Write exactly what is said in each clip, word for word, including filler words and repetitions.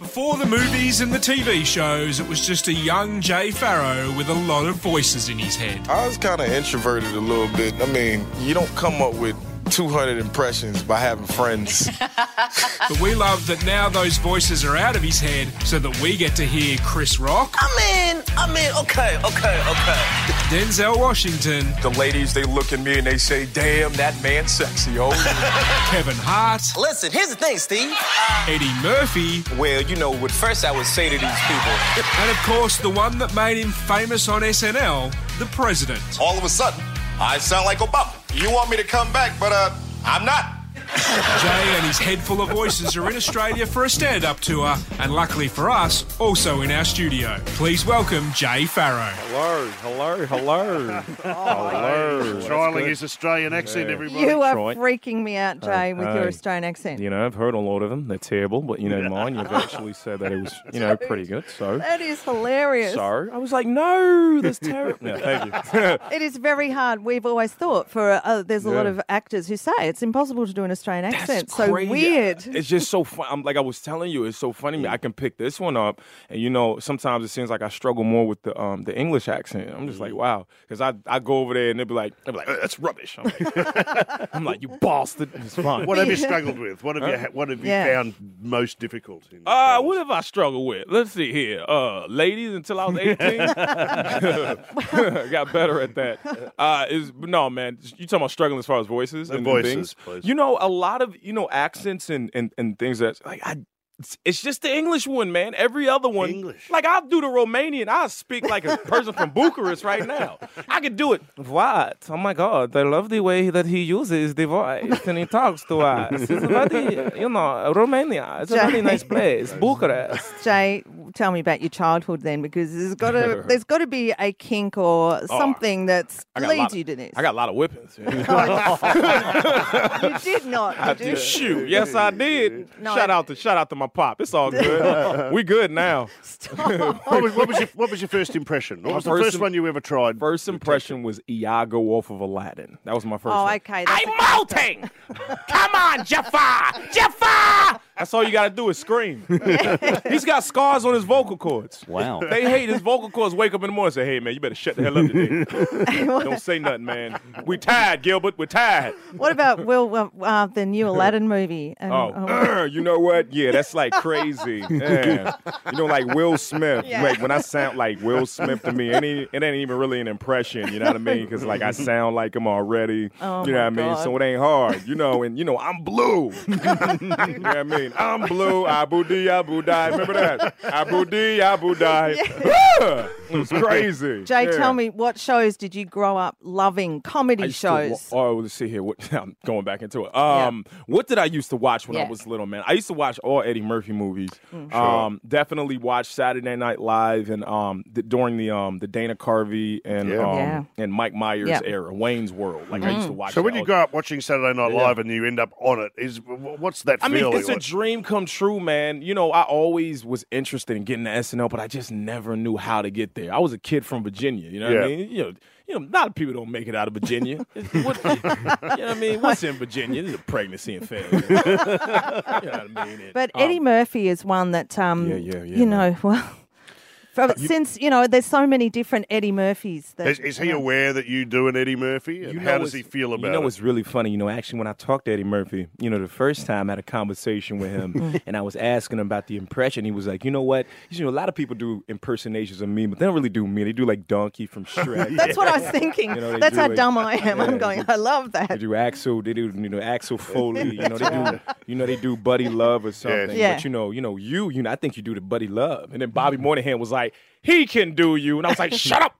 Before the movies and the T V shows, it was just a young Jay Farrow with a lot of voices in his head. I was kind of introverted a little bit. I mean, you don't come up with two hundred impressions by having friends. But we love that now those voices are out of his head so that we get to hear Chris Rock. I mean, I mean, okay, okay, okay. Denzel Washington. The ladies, they look at me and they say, damn, that man's sexy, oh. Kevin Hart. Listen, here's the thing, Steve. Eddie Murphy. Well, you know, what first I would say to these people. And of course, the one that made him famous on S N L, the president. All of a sudden, I sound like Obama. You want me to come back, but uh, I'm not. Jay and his head full of voices are in Australia for a stand-up tour, and luckily for us, also in our studio. Please welcome Jay Farrow. Hello, hello, hello. Oh, hello. Trialing his Australian accent, Yeah. everybody. You are Troy. freaking me out, Jay, with your Hey. Australian accent. You know, I've heard a lot of them. They're terrible, but you know, mine, you've actually said that it was, you know, pretty good. So, That is hilarious. so I was like, no, that's terrible. No, thank you. It is very hard. We've always thought for uh, there's a lot Yeah. of actors who say it's impossible to do an Australian accent. That's So crazy. weird. It's just so fun. I'm, like I was telling you, it's so funny. I can pick this one up, and you know, sometimes it seems like I struggle more with the um the English accent. I'm just like, wow, because I I go over there and they'll be like, they'll be like, "Uh, that's rubbish. I'm like, I'm like, you bastard. It's fine. What have you struggled with? What have you ha- What have you Yeah. found most difficult? In Uh, what have I struggled with? Let's see here. Uh, ladies until I was eighteen. Got better at that. Uh, is no man. You talking about struggling as far as voices The and voices, things? please. You know, a lot of you know accents and and, and things that like I. It's- It's just the English one, man. Every other one, English. like I'll do the Romanian. I'll speak like a person from Bucharest right now. I could do it. What? Oh my God! I love the way that he uses the voice and he talks to us. It's very, you know, Romania. It's a very nice place. Bucharest. Jay, tell me about your childhood then, because there's got to there's got to be a kink or something that's I got a leads lot of- you to this. I got a lot of whippings. You did not. I Did you? did. Shoot, yes, I did. No, shout I- out to shout out to my pop. It's all good. We good now. What was, what was your What was your first impression? What was the first first im- one you ever tried? First impression was Iago off of Aladdin. That was my first. Oh, one. okay. That's I'm a- molting. Come on, Jafar. Jafar. That's all you got to do is scream. He's got scars on his vocal cords. Wow. They hate his vocal cords. Wake up in the morning and say, "Hey, man, you better shut the hell up today. Don't say nothing, man. We tired, Gilbert. We're tired." What about Will uh, uh, the new Aladdin movie? And, Oh, you know what? Yeah, that's like crazy. Yeah. You know, like Will Smith. Yeah. Like when I sound like Will Smith to me, it ain't, it ain't even really an impression. You know what I mean? Because like I sound like him already. Oh, you know my what I mean? God. So it ain't hard. You know, and you know I'm blue. You know what I mean? I'm blue. Abu Di Abu Dai. Remember that? Abu Di Abu Dai. Yeah. It was crazy. Jay, Yeah. tell me, what shows did you grow up loving? Comedy I used to wa- shows. oh, let's see here. What, I'm going back into it. Um, What did I used to watch when Yeah. I was little, man? I used to watch all Eddie Murphy movies. Um, definitely watched Saturday Night Live and um, the, during the um, the Dana Carvey and Yeah. um, Yeah. and Mike Myers Yeah. era, Wayne's World. Like I used to watch. So when that you all- grow up watching Saturday Night Yeah. Live and you end up on it, is wh- what's that I mean, feeling it's a like? dream come true, man. You know, I always was interested in getting to S N L, but I just never knew how to get there. I was a kid from Virginia, you know what I Yeah. mean? You know, you know, a lot of people don't make it out of Virginia. It's- what, you know what I mean? What's in Virginia? This is a pregnancy and failure. you know what I mean? And, But um, Eddie Murphy is one that, um, Yeah, yeah, yeah, you know, well, from, since, you know, there's so many different Eddie Murphys. That, Is, is he aware that you do an Eddie Murphy? And You how know does he what's- feel about You know it? what's really funny? You know, actually, when I talked to Eddie Murphy, you know, the first time I had a conversation with him, and I was asking him about the impression, he was like, "You know what? You know, a lot of people do impersonations of me, but they don't really do me. They do like Donkey from Shrek. That's what I was thinking. You know, they That's do how like- dumb I am. I'm Yeah. going, I love They that. do Axel. They do, you know, Axel Foley. You know, they do, you know, they do Buddy Love or something. Yeah. But you know, you know, you, you know, I think you do the Buddy Love. And then Bobby Moynihan was like, "He can do you," and I was like, "Shut up."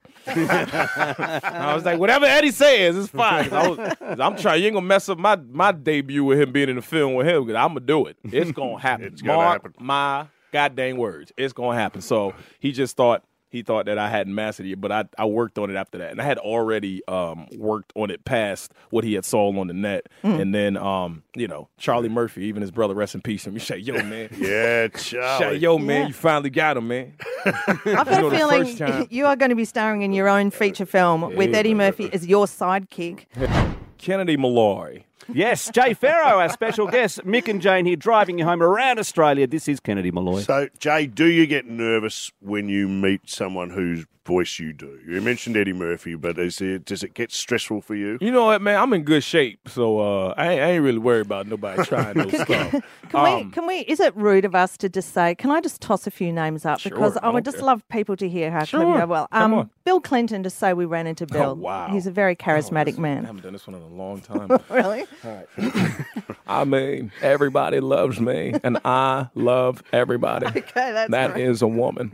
I was like, whatever Eddie says, it's fine. 'Cause I was, 'cause I'm trying. You ain't gonna mess up my my debut with him being in the film with him. Because I'm gonna do it. It's gonna happen. It's gonna Mark happen. my goddamn words. It's gonna happen. So he just thought. He thought that I hadn't mastered it, but I, I worked on it after that. And I had already um, worked on it past what he had saw on the net. And then, um, you know, Charlie Murphy, even his brother, rest in peace, him. He said, "Yo, man." Yeah, Shout, Charlie. yo, man, Yeah. you finally got him, man. I've got You know, a the feeling first time- you are going to be starring in your own feature film with Yeah. Eddie Murphy as your sidekick. Kennedy Malloy. Yes, Jay Farrow, our special guest. Mick and Jane here driving you home around Australia. This is Kennedy Malloy. So, Jay, do you get nervous when you meet someone whose voice you do? You mentioned Eddie Murphy, but is it, does it get stressful for you? You know what, man? I'm in good shape, so uh, I, ain't, I ain't really worried about nobody trying those stuff. Can Um, we? Can we? Is it rude of us to just say? Can I just toss a few names up Sure, because I I would don't just care. love people to hear how Sure, clever you are. Well, come um, on. Bill Clinton. Just say we ran into Bill. Oh, wow. He's a very Oh, charismatic listen, I man. haven't done this one in a long time. Really? I mean, everybody loves me, and I love everybody. Okay, that's That right. is a woman.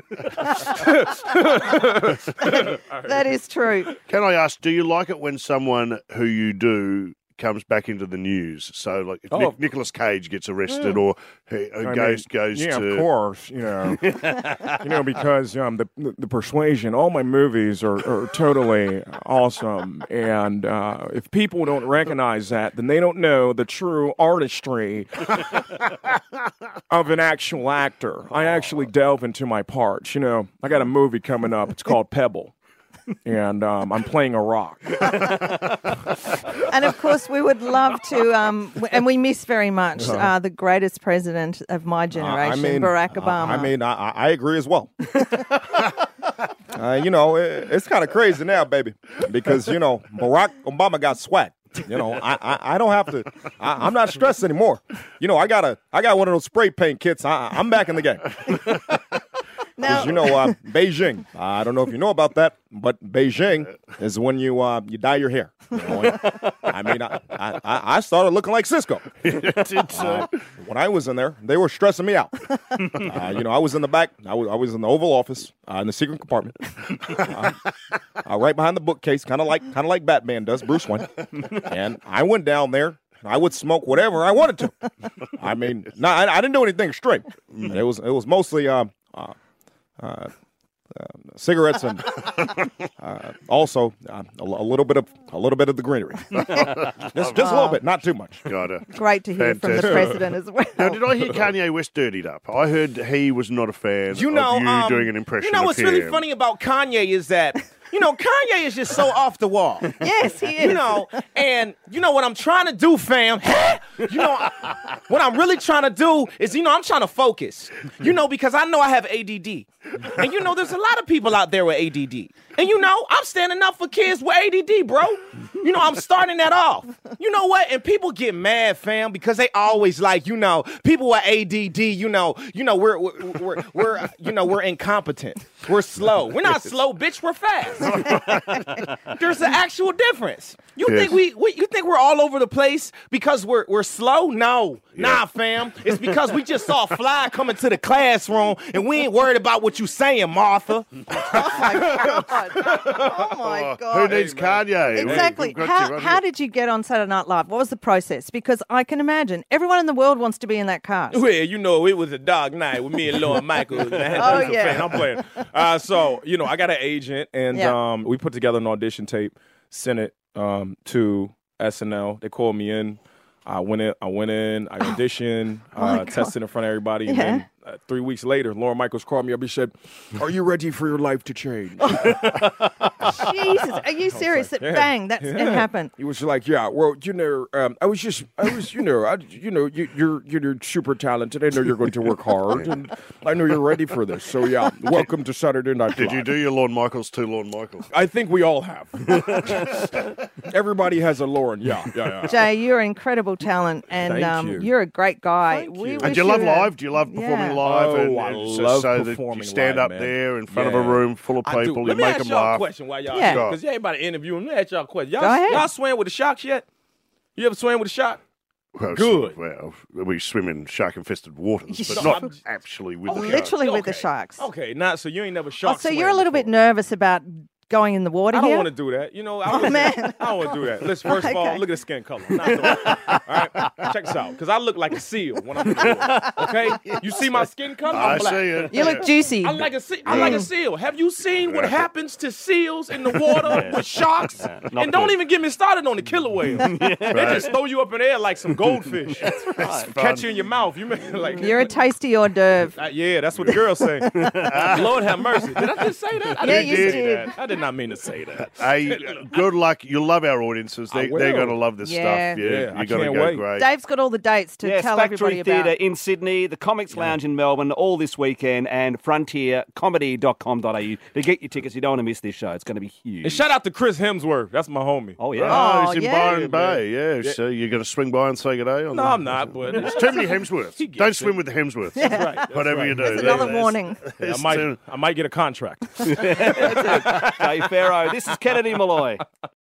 That is true. Can I ask, do you like it when someone who you do comes back into the news? So, like, if Oh. Nic- Nicolas Cage gets arrested or he, uh, I goes mean, goes yeah, to... of course, you know, you know, because um, the, the the persuasion. All my movies are, are totally awesome, and uh, if people don't recognize that, then they don't know the true artistry of an actual actor. I actually delve into my parts. You know, I got a movie coming up. It's called Pebble. And um, I'm playing a rock. And of course, we would love to, um, w- and we miss very much uh, the greatest president of my generation, Barack Obama. I mean, I, I agree as well. uh, you know, it, it's kind of crazy now, baby, because, you know, Barack Obama got swag. You know, I, I, I don't have to. I, I'm not stressed anymore. You know, I got a I got one of those spray paint kits. I, I'm back in the game. Now, You know, uh, Beijing. Uh, I don't know if you know about that, but Beijing is when you uh, you dye your hair. You know? I mean, I, I I started looking like Cisco. Uh, when I was in there, they were stressing me out. Uh, you know, I was in the back. I was I was in the Oval Office uh, in the secret compartment, uh, uh, right behind the bookcase, kind of like kind of like Batman does, Bruce Wayne. And I went down there. I would smoke whatever I wanted to. I mean, no, I, I didn't do anything extreme. It was it was mostly. Uh, uh, Uh, uh, cigarettes and uh, also uh, a, a little bit of a little bit of the greenery, just just a little bit, not too much. Got it. great to hear from the Fantastic. president as well. Now, did I hear Kanye West dirtied up? I heard he was not a fan You know, of you um, doing an impression You know of what's really him. funny about Kanye is that, you know, Kanye is just so off the wall. Yes, he is. You know, and you know what I'm trying to do, fam? You know, what I'm really trying to do is, you know, I'm trying to focus. You know, because I know I have A D D. And you know, there's a lot of people out there with A D D. And you know, I'm standing up for kids with A D D, bro. You know, I'm starting that off. You know what? And people get mad, fam, because they always like, you know, people with A D D, you know, you know, we're we're we're, we're you know, we're incompetent. We're slow. We're not slow, bitch, we're fast. There's an actual difference. You Yes. think we, we you think we're all over the place because we're we're slow? No. Nah, fam. It's because we just saw a fly coming to the classroom and we ain't worried about what you saying, Martha. Oh my god! Oh my Who god! needs Kanye? Exactly. We've got How you right how here. did you get on Saturday Night Live? What was the process? Because I can imagine everyone in the world wants to be in that cast. Well, you know, it was a dark night with me and Lord Michael. Oh, yeah. I'm playing. Uh, so, you know, I got an agent, and Yeah. um, we put together an audition tape, sent it um, to S N L. They called me in. I went in. I went in. I auditioned, uh, tested in front of everybody, and Yeah. then uh, three weeks later, Lauren Michaels called me up. He said, Are you ready for your life to change? Jesus, are you serious? That yeah. bang, that's it happened. He was like, yeah, well, you know, um, I was just, I was, you know, I, you know, you, you're, you're super talented. I know you're going to work hard, and I know you're ready for this. So yeah, welcome to Saturday Night Did Live. you do your Lorne Michaels to Lorne Michaels? I think we all have. Everybody has a Lauren. Yeah, yeah, yeah. Jay, you're incredible talent, and Thank um, you. you're a great guy. Thank We you. wish And do you love had- live? Do you love performing Yeah. live? Oh, and, I and love so that you performing stand live, up man. there in front of a Yeah. room full of I do. people, Let you me make ask them y'all a laugh. question while y'all, Yeah. because everybody interviewing. Let me ask y'all a question. Y'all, Go ahead. y'all swam with the sharks yet? You ever swam with a shark? Well, Good. Well, we swim in shark-infested waters, but So not I'm- actually with Oh, the sharks. Literally with the Okay. sharks. Okay, not so you ain't never Oh, shark. so you're swam a little bit before. nervous about going in the water I don't here? want to do that. You know, I Oh, was, man. I don't want to do that. Listen, first of all, Okay. look at the skin color. I'm not doing that. All right, check this out, because I look like a seal when I'm in the water. Okay, you see my skin color? I'm I black. see it. You look juicy. I like a se- I like a seal. Have you seen what happens to seals in the water with sharks? And don't even get me started on the killer whale. They just throw you up in the air like some goldfish. Catch you in your mouth. You may, like You're a tasty hors d'oeuvre. Uh, yeah, that's what the girls say. Lord have mercy. Did I just say that? I Yeah, didn't you say did. that. I did not mean to say that. Hey, good luck. You'll love our audiences. They, will. they're going to love this Yeah. stuff. Yeah, Yeah, I you're going to can't go wait. great. Dave's got all the dates to Yes, tell Factory everybody about. Theatre in Sydney, the Comics Lounge in Melbourne, all this weekend, and frontier comedy dot com dot a u to get your tickets. You don't want to miss this show. It's going to be huge. And shout out to Chris Hemsworth. That's my homie. Oh, yeah. Oh, Oh, he's in yeah. Byron Bay. Yeah, so you're going to swing by and say good day on No, that? I'm not, but There's too many Hemsworths. He gets Don't it. swim with the Hemsworths. That's right. That's Whatever right. you do. That's another That's- warning. Yeah, I it's might, too- I might get a contract. Dave Farrow. This is Kennedy Malloy.